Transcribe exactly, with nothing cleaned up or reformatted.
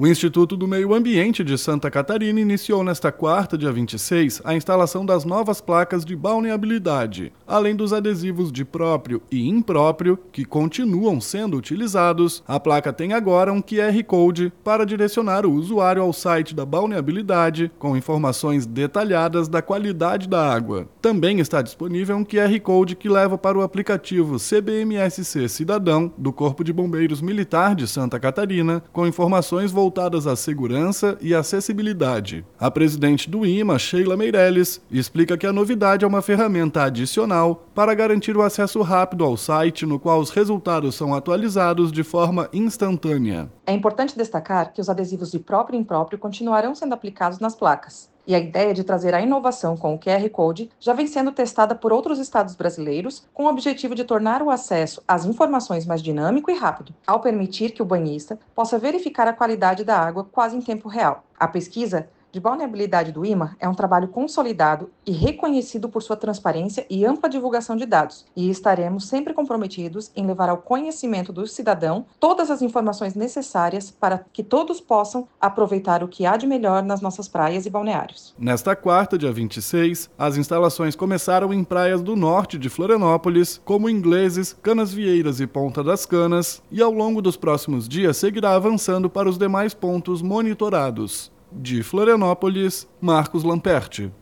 O Instituto do Meio Ambiente de Santa Catarina iniciou nesta quarta, dia vinte e seis, a instalação das novas placas de balneabilidade, além dos adesivos de próprio e impróprio, que continuam sendo utilizados. A placa tem agora um Q R Code para direcionar o usuário ao site da balneabilidade, com informações detalhadas da qualidade da água. Também está disponível um Q R Code que leva para o aplicativo C B M S C Cidadão, do Corpo de Bombeiros Militar de Santa Catarina, com informações voltadas à segurança e acessibilidade. A presidente do I M A, Sheila Meirelles, explica que a novidade é uma ferramenta adicional para garantir o acesso rápido ao site, no qual os resultados são atualizados de forma instantânea. É importante destacar que os adesivos de próprio e impróprio continuarão sendo aplicados nas placas. E a ideia de trazer a inovação com o Q R Code já vem sendo testada por outros estados brasileiros, com o objetivo de tornar o acesso às informações mais dinâmico e rápido, ao permitir que o banhista possa verificar a qualidade da água quase em tempo real. A pesquisa de balneabilidade do I M A é um trabalho consolidado e reconhecido por sua transparência e ampla divulgação de dados, e estaremos sempre comprometidos em levar ao conhecimento do cidadão todas as informações necessárias para que todos possam aproveitar o que há de melhor nas nossas praias e balneários. Nesta quarta, dia vinte e seis, as instalações começaram em praias do norte de Florianópolis, como Ingleses, Canasvieiras e Ponta das Canas, e ao longo dos próximos dias seguirá avançando para os demais pontos monitorados. De Florianópolis, Marcos Lamperti.